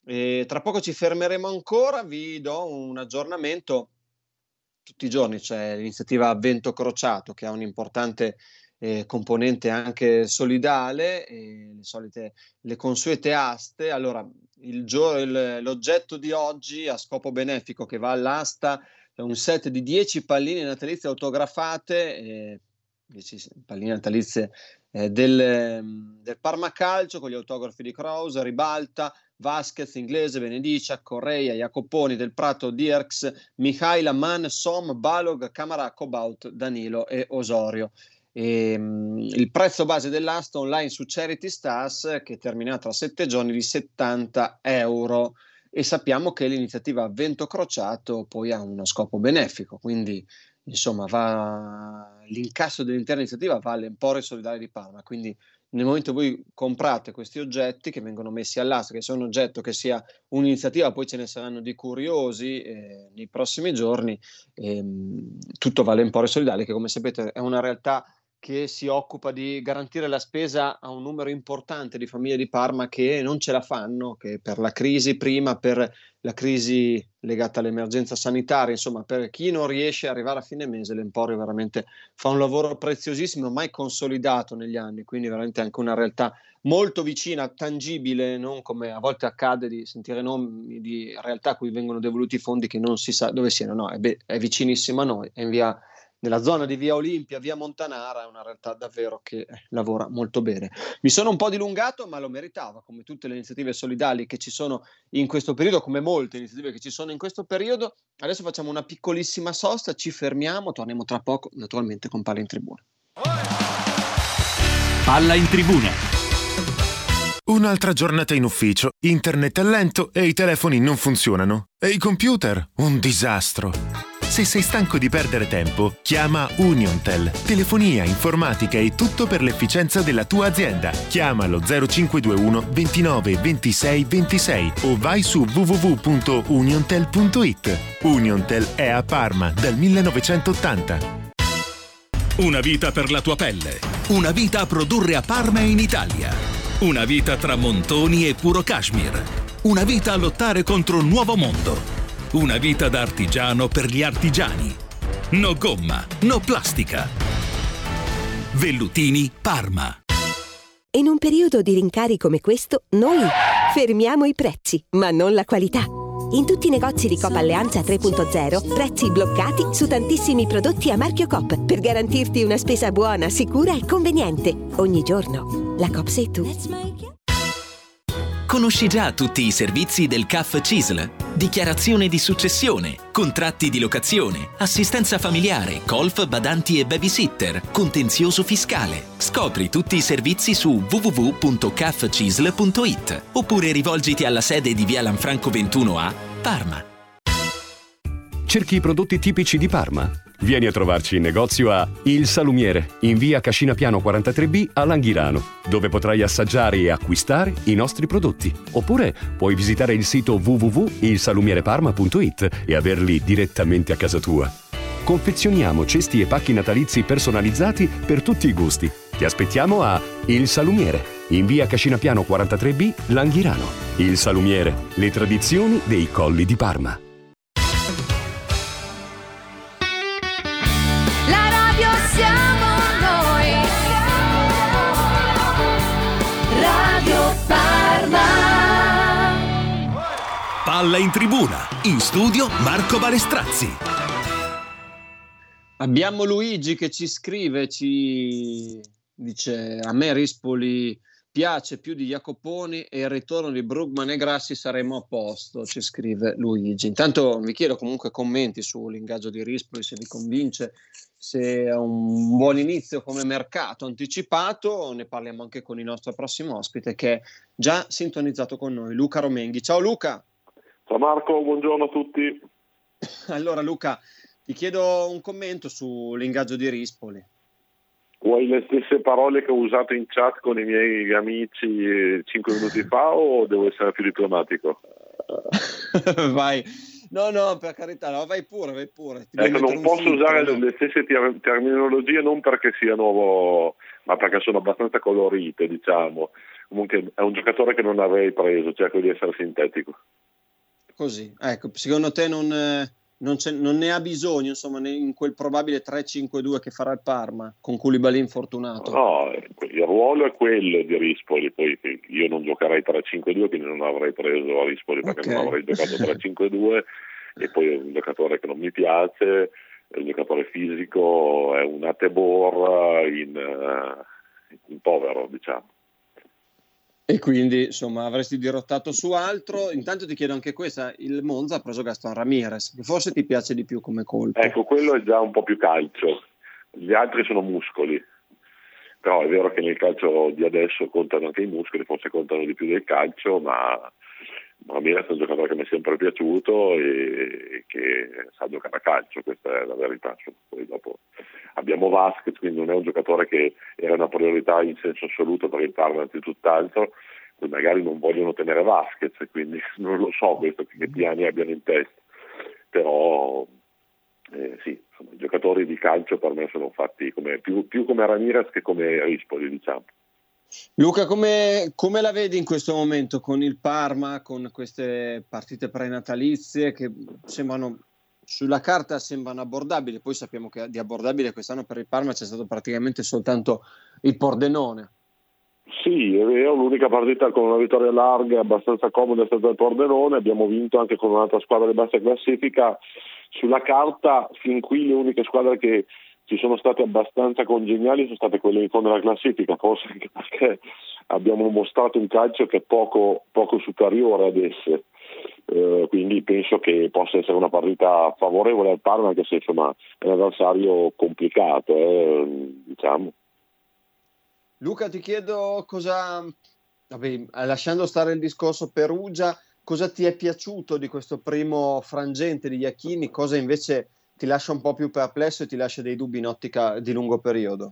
E tra poco ci fermeremo ancora, vi do un aggiornamento. Tutti i giorni c'è l'iniziativa Vento Crociato, che ha un importante Eh, componente anche solidale, e le solite, le consuete aste. Allora, il gio- il, l'oggetto di oggi a scopo benefico che va all'asta è un set di dieci palline natalizie autografate, eh, dieci palline natalizie eh, del, del Parma Calcio, con gli autografi di Krause, Ribalta, Vasquez, Inglese, Benedicia, Correia, Jacoponi, Del Prato, Dierks, Mihaila, Mann, Som, Balog, Camara, Cobaut, Danilo e Osorio. E, um, il prezzo base dell'asta online su Charity Stars, che termina tra sette giorni, di settanta euro, e sappiamo che l'iniziativa Vento Crociato poi ha uno scopo benefico, quindi insomma va, l'incasso dell'intera iniziativa va all'Emporio Solidale di Parma, quindi nel momento in cui comprate questi oggetti che vengono messi all'asta, che sia un oggetto, che sia un'iniziativa, poi ce ne saranno di curiosi eh, nei prossimi giorni, ehm, tutto vale Emporio Solidale, che come sapete è una realtà che si occupa di garantire la spesa a un numero importante di famiglie di Parma che non ce la fanno, che per la crisi prima, per la crisi legata all'emergenza sanitaria, insomma per chi non riesce ad arrivare a fine mese, l'Emporio veramente fa un lavoro preziosissimo, ormai consolidato negli anni, quindi veramente anche una realtà molto vicina, tangibile, non come a volte accade di sentire nomi di realtà a cui vengono devoluti fondi che non si sa dove siano, no, è, be- è vicinissima a noi, è in via nella zona di via Olimpia, via Montanara, è una realtà davvero che lavora molto bene. Mi sono un po' dilungato, ma lo meritava, come tutte le iniziative solidali che ci sono in questo periodo, come molte iniziative che ci sono in questo periodo. Adesso facciamo una piccolissima sosta, ci fermiamo, torniamo tra poco, naturalmente con Palla in Tribuna. Palla in Tribuna. Un'altra giornata in ufficio, internet è lento e i telefoni non funzionano. E i computer? Un disastro. Se sei stanco di perdere tempo, chiama Uniontel. Telefonia, informatica e tutto per l'efficienza della tua azienda. Chiamalo zero cinque due uno ventinove ventisei ventisei o vai su w w w punto uniontel punto it. Uniontel è a Parma dal millenovecentottanta. Una vita per la tua pelle. Una vita a produrre a Parma e in Italia. Una vita tra montoni e puro cashmere. Una vita a lottare contro un nuovo mondo. Una vita da artigiano per gli artigiani. No gomma, no plastica. Vellutini Parma. In un periodo di rincari come questo, noi fermiamo i prezzi, ma non la qualità. In tutti i negozi di Coop Alleanza tre punto zero, prezzi bloccati su tantissimi prodotti a marchio Coop per garantirti una spesa buona, sicura e conveniente. Ogni giorno. La Coop sei tu. Conosci già tutti i servizi del C A F C I S L? Dichiarazione di successione, contratti di locazione, assistenza familiare, golf, badanti e babysitter, contenzioso fiscale. Scopri tutti i servizi su w w w punto c a f c i s l punto it oppure rivolgiti alla sede di via Lanfranco ventuno A, Parma. Cerchi i prodotti tipici di Parma? Vieni a trovarci in negozio a Il Salumiere, in via Cascina Piano quarantatré B a Langhirano, dove potrai assaggiare e acquistare i nostri prodotti. Oppure puoi visitare il sito w w w punto il salumiere parma punto it e averli direttamente a casa tua. Confezioniamo cesti e pacchi natalizi personalizzati per tutti i gusti. Ti aspettiamo a Il Salumiere, in via Cascina Piano quarantatré B, Langhirano. Il Salumiere, le tradizioni dei colli di Parma. Siamo noi, Radio Parma. Palla in Tribuna, in studio Marco Balestrazzi. Abbiamo Luigi che ci scrive, ci dice: a me Rispoli piace più di Jacoponi e il ritorno di Brugman e Grassi saremo a posto, ci scrive Luigi. Intanto vi chiedo comunque commenti sull'ingaggio di Rispoli, se vi convince, se è un buon inizio come mercato anticipato. Ne parliamo anche con il nostro prossimo ospite che è già sintonizzato con noi, Luca Romenghi. Ciao Luca. Ciao Marco, buongiorno a tutti. Allora Luca, ti chiedo un commento sull'ingaggio di Rispoli. Vuoi le stesse parole che ho usato in chat con i miei amici cinque minuti fa o devo essere più diplomatico? Vai. No, no, per carità, no, vai pure, vai pure. Ti ecco, non posso filtro, usare no? le stesse ter- terminologie, non perché sia nuovo, ma perché sono abbastanza colorite, diciamo. Comunque è un giocatore che non avrei preso, cerco di essere sintetico. Così, ecco, secondo te non, non, c'è, non ne ha bisogno, insomma, in quel probabile tre cinque due che farà il Parma, con Koulibaly infortunato? No, il ruolo è quello di Rispoli, poi io non giocherei tre cinque due, quindi non avrei preso a Rispoli perché okay. non avrei giocato tre cinque due, e poi è un giocatore che non mi piace, è un giocatore fisico, è un Atebor in, in povero, diciamo. E quindi insomma avresti dirottato su altro. Intanto ti chiedo anche questa: il Monza ha preso Gaston Ramirez, che forse ti piace di più come colpo. Ecco, quello è già un po' più calcio, gli altri sono muscoli, però è vero che nel calcio di adesso contano anche i muscoli, forse contano di più del calcio, ma Ramirez è un giocatore che mi è sempre piaciuto e che sa giocare a calcio, questa è la verità. Poi dopo abbiamo Vasquez, quindi non è un giocatore che era una priorità in senso assoluto per il Parma, anzi tutt'altro, poi magari non vogliono tenere Vasquez, quindi non lo so questo che piani abbiano in testa, però eh, sì, insomma, i giocatori di calcio per me sono fatti come, più, più come Ramirez che come Rispoli, diciamo. Luca, come, come la vedi in questo momento con il Parma, con queste partite prenatalizie che sembrano, sulla carta sembrano abbordabili, poi sappiamo che di abbordabile quest'anno per il Parma c'è stato praticamente soltanto il Pordenone. Sì, è vero, l'unica partita con una vittoria larga e abbastanza comoda è stata il Pordenone, abbiamo vinto anche con un'altra squadra di bassa classifica. Sulla carta fin qui le uniche squadre che ci sono state abbastanza congeniali sono state quelle in fondo alla classifica, forse anche perché abbiamo mostrato un calcio che è poco, poco superiore ad esse, eh, quindi penso che possa essere una partita favorevole al Parma, anche se insomma è un avversario complicato, eh, diciamo. Luca, ti chiedo cosa, vabbè, lasciando stare il discorso Perugia, cosa ti è piaciuto di questo primo frangente di Iachini, cosa invece ti lascia un po' più perplesso e ti lascia dei dubbi in ottica di lungo periodo?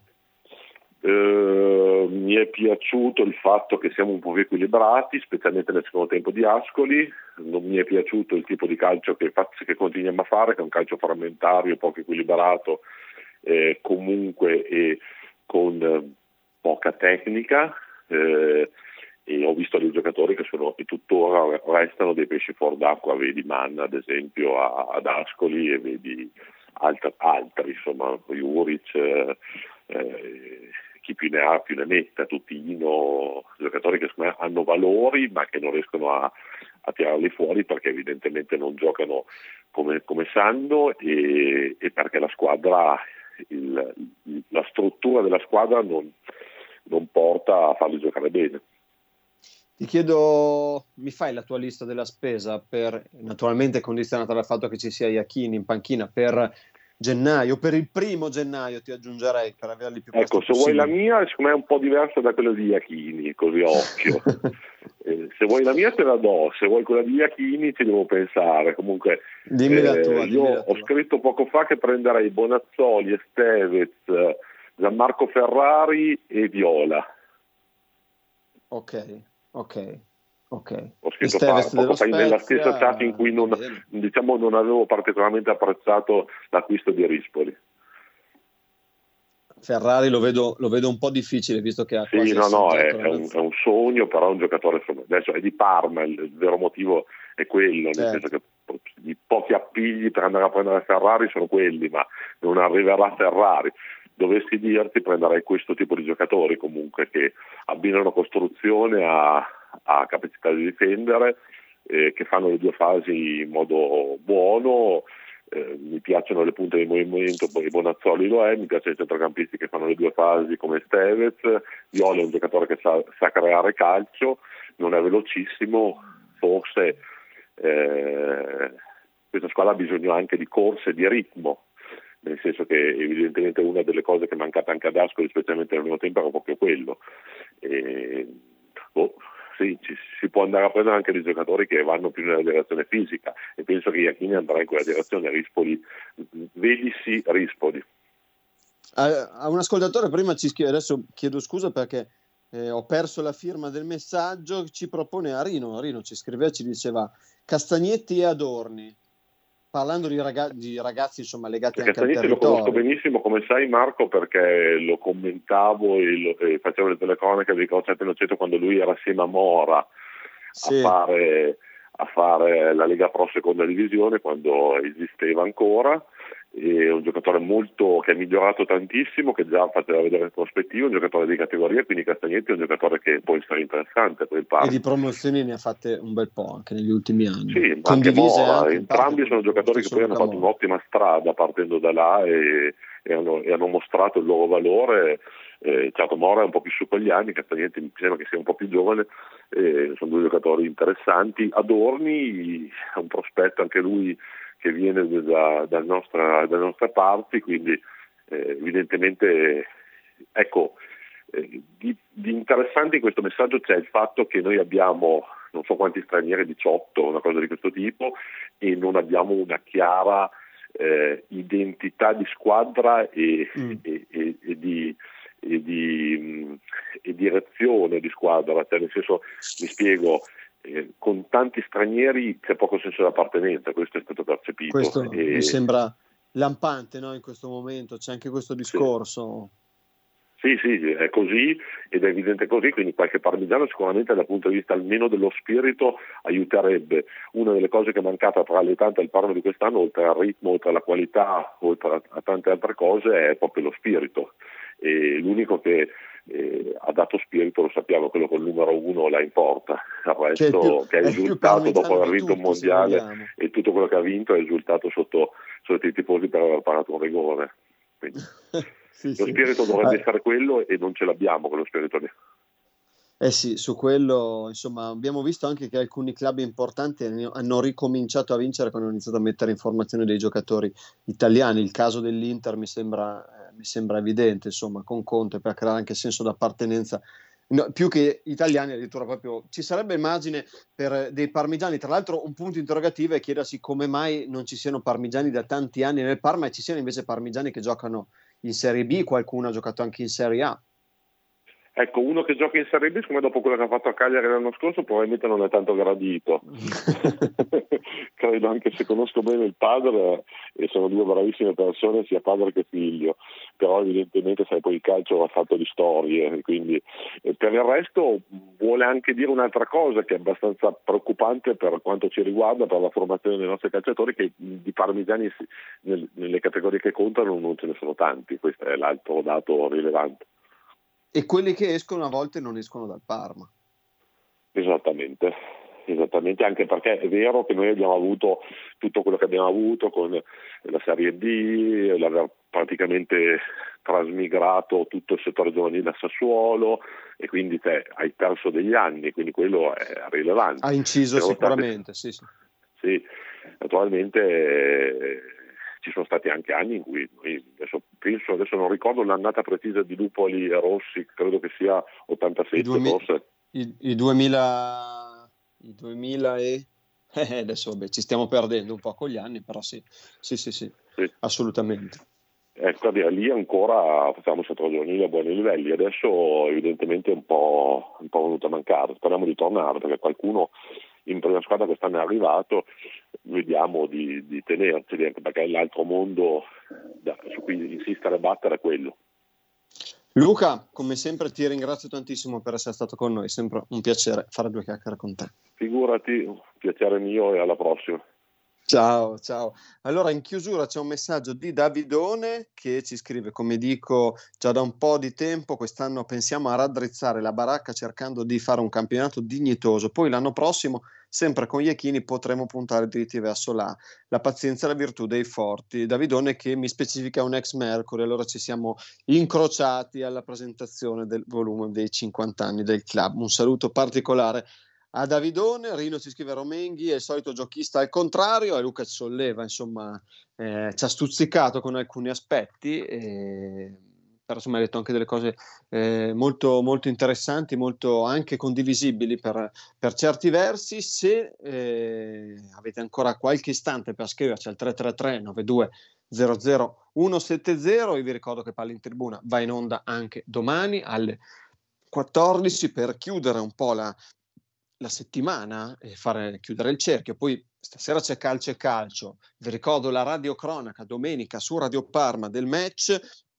Eh, mi è piaciuto il fatto che siamo un po' più equilibrati, specialmente nel secondo tempo di Ascoli. Non mi è piaciuto il tipo di calcio che, che continuiamo a fare, che è un calcio frammentario, poco equilibrato, eh, comunque e con eh, poca tecnica. Eh, e ho visto dei giocatori che sono e tuttora restano dei pesci fuor d'acqua, vedi Manna ad esempio a, ad Ascoli e vedi alt- altri, insomma Juric, eh, eh, chi più ne ha più ne metta, Tutino, giocatori che secondo me hanno valori ma che non riescono a, a tirarli fuori perché evidentemente non giocano come, come sanno e, e perché la squadra, il, la struttura della squadra non, non porta a farli giocare bene. Ti chiedo, mi fai la tua lista della spesa, per naturalmente condizionata dal fatto che ci sia Iachini in panchina, per gennaio, per il primo gennaio ti aggiungerei per averli più ecco, se possibile. Vuoi la mia, secondo me è un po' diversa da quella di Iachini, così a occhio. eh, se vuoi la mia te la do, se vuoi quella di Iachini ci devo pensare. Comunque dimmi la tua, eh, dimmi io la tua. Ho scritto poco fa che prenderei Bonazzoli, Estevez, Gianmarco Ferrari e Viola. Ok. Ok, ok. Ho scritto fa, poco fa nella stessa chat in cui non, diciamo, non avevo particolarmente apprezzato l'acquisto di Rispoli. Ferrari lo vedo, lo vedo un po' difficile visto che ha sì, quasi no, no, è, è, un, è un sogno, però è un giocatore, insomma, adesso è di Parma, il, il vero motivo è quello, certo. Nel senso che i pochi appigli per andare a prendere Ferrari sono quelli, ma non arriverà Ferrari. Dovessi dirti, prenderei questo tipo di giocatori comunque che abbinano costruzione a, a capacità di difendere, eh, che fanno le due fasi in modo buono. Eh, mi piacciono le punte di movimento, poi Bonazzoli lo è, mi piacciono i centrocampisti che fanno le due fasi come Stevez. Viola è un giocatore che sa, sa creare calcio, non è velocissimo, forse eh, questa squadra ha bisogno anche di corse, di ritmo, nel senso che evidentemente una delle cose che è mancata anche ad Ascoli, specialmente nel primo tempo, era proprio quello. E, oh, sì, ci, si può andare a prendere anche dei giocatori che vanno più nella direzione fisica e penso che Iachini andrà in quella direzione. Rispoli, vedisi Rispoli. A, a un ascoltatore prima ci scrive, adesso chiedo scusa perché eh, ho perso la firma del messaggio, ci propone Arino, Arino ci scriveva, ci diceva Castagnetti e Adorni. Parlando di, raga- di ragazzi insomma legati perché anche al territorio. Lo conosco benissimo, come sai Marco, perché lo commentavo e, lo, e facevo le telecronache di Coach Pinoceto quando lui era assieme a Mora sì. a, fare, a fare la Lega Pro seconda divisione quando esisteva ancora. È un giocatore molto che è migliorato tantissimo, che già faceva vedere prospettive, un giocatore di categoria, quindi Castagnetti è un giocatore che può essere interessante per il Parma. E di promozioni ne ha fatte un bel po' anche negli ultimi anni. Sì, ma anche Mora, anche entrambi sono giocatori che poi hanno fatto un'ottima strada partendo da là e, e, hanno, e hanno mostrato il loro valore. Eh, certo, Mora è un po' più su con gli anni, Castagnetti mi sembra che sia un po' più giovane, eh, sono due giocatori interessanti. Adorni è un prospetto anche lui che viene da, da nostra, dalle nostre parti, quindi eh, evidentemente ecco eh, di, di interessante in questo messaggio c'è il fatto che noi abbiamo non so quanti stranieri, diciotto, una cosa di questo tipo, e non abbiamo una chiara eh, identità di squadra e, mm. e, e, e di e di mh, e direzione di squadra, cioè nel senso, mi spiego, eh, con tanti stranieri c'è poco senso di appartenenza, questo è stato percepito. Questo e... mi sembra lampante, no? In questo momento c'è anche questo discorso. Sì, sì, è così ed è evidente così, quindi qualche parmigiano sicuramente dal punto di vista almeno dello spirito aiuterebbe. Una delle cose che è mancata tra le tante al Parma di quest'anno, oltre al ritmo, oltre alla qualità, oltre a, a tante altre cose, è proprio lo spirito. E l'unico che eh, ha dato spirito, lo sappiamo, quello col numero uno là in porta, il resto che, più, che è esultato dopo aver vinto un mondiale e tutto quello che ha vinto è esultato sotto, sotto i tifosi per aver parato un rigore. Quindi, sì, lo sì. spirito dovrebbe eh. essere quello e non ce l'abbiamo quello spirito lì. Eh sì, su quello insomma abbiamo visto anche che alcuni club importanti hanno ricominciato a vincere quando hanno iniziato a mettere in formazione dei giocatori italiani. Il caso dell'Inter mi sembra, eh, mi sembra evidente, insomma, con Conte, per creare anche senso d'appartenenza, no, più che italiani addirittura proprio. Ci sarebbe immagine per dei parmigiani, tra l'altro un punto interrogativo è chiedersi come mai non ci siano parmigiani da tanti anni nel Parma e ci siano invece parmigiani che giocano in Serie B, qualcuno ha giocato anche in Serie A. Ecco, uno che gioca in Serie B, siccome dopo quello che ha fatto a Cagliari l'anno scorso probabilmente non è tanto gradito. Credo, anche se conosco bene il padre e sono due bravissime persone, sia padre che figlio, però evidentemente sai, poi il calcio va fatto di storie, quindi eh, per il resto vuole anche dire un'altra cosa che è abbastanza preoccupante per quanto ci riguarda, per la formazione dei nostri calciatori, che di parmigiani nel, nelle categorie che contano non ce ne sono tanti, questo è l'altro dato rilevante. E quelli che escono a volte non escono dal Parma. Esattamente, esattamente, anche perché è vero che noi abbiamo avuto tutto quello che abbiamo avuto con la Serie D, l'aver praticamente trasmigrato tutto il settore giovanile a Sassuolo e quindi te hai perso degli anni, quindi quello è rilevante. Ha inciso Siamo sicuramente, stati... sì, sì. Sì, naturalmente... Eh... ci sono stati anche anni in cui adesso penso, adesso non ricordo l'annata precisa di Lupoli e Rossi, credo che sia ottantasette, I duemila, forse. I, i duemila, i duemila e eh, adesso vabbè, ci stiamo perdendo un po' con gli anni, però sì, sì, sì, sì, sì. assolutamente. Ecco, lì ancora facciamo centro giovanile a buoni livelli, adesso evidentemente è un po', un po' venuto a mancare, speriamo di tornare perché qualcuno in prima squadra quest'anno è arrivato, vediamo di, di tenerceli, anche perché l'altro mondo da, su cui insistere e battere è quello. Luca, come sempre ti ringrazio tantissimo per essere stato con noi, è sempre un piacere fare due chiacchiere con te. Figurati, piacere mio e alla prossima. Ciao, ciao. Allora, in chiusura c'è un messaggio di Davidone che ci scrive: come dico già da un po' di tempo, quest'anno pensiamo a raddrizzare la baracca cercando di fare un campionato dignitoso, poi l'anno prossimo, sempre con Iachini, potremo puntare diritti verso là. La pazienza è la virtù dei forti. Davidone che mi specifica un ex Mercury, allora ci siamo incrociati alla presentazione del volume dei cinquanta anni del club. Un saluto particolare a Davidone. Rino ci scrive: Romenghi è il solito giochista al contrario, e Luca ci solleva, insomma, eh, ci ha stuzzicato con alcuni aspetti, eh, però insomma ha detto anche delle cose eh, molto, molto interessanti, molto anche condivisibili per, per certi versi. Se eh, avete ancora qualche istante per scriverci al tre tre tre nove due zero zero uno sette zero, io vi ricordo che Palla in Tribuna va in onda anche domani alle quattordici per chiudere un po' la la settimana e fare chiudere il cerchio. Poi stasera c'è calcio e calcio, vi ricordo la radiocronaca domenica su Radio Parma del match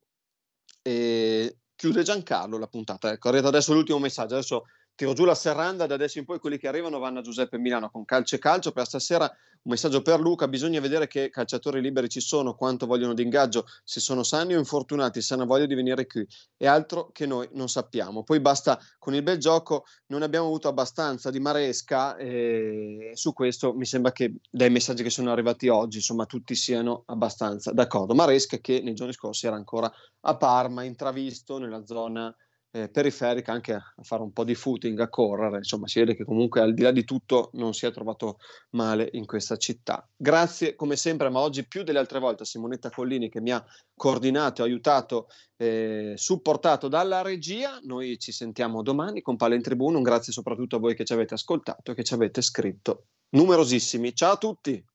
e chiude Giancarlo la puntata. Ecco, arriva adesso l'ultimo messaggio, adesso tiro giù la serranda, da adesso in poi quelli che arrivano vanno a Giuseppe Milano con calcio e calcio. Per stasera un messaggio per Luca: bisogna vedere che calciatori liberi ci sono, quanto vogliono di ingaggio, se sono sani o infortunati, se hanno voglia di venire qui, è altro che noi non sappiamo. Poi basta con il bel gioco, non abbiamo avuto abbastanza di Maresca e su questo mi sembra che dai messaggi che sono arrivati oggi insomma tutti siano abbastanza d'accordo. Maresca che nei giorni scorsi era ancora a Parma, intravisto nella zona Eh, periferica, anche a, a fare un po' di footing, a correre, insomma si vede che comunque al di là di tutto non si è trovato male in questa città. Grazie come sempre, ma oggi più delle altre volte, a Simonetta Collini che mi ha coordinato, aiutato, eh, supportato dalla regia. Noi ci sentiamo domani con Palla in Tribuna, un grazie soprattutto a voi che ci avete ascoltato e che ci avete scritto numerosissimi. Ciao a tutti!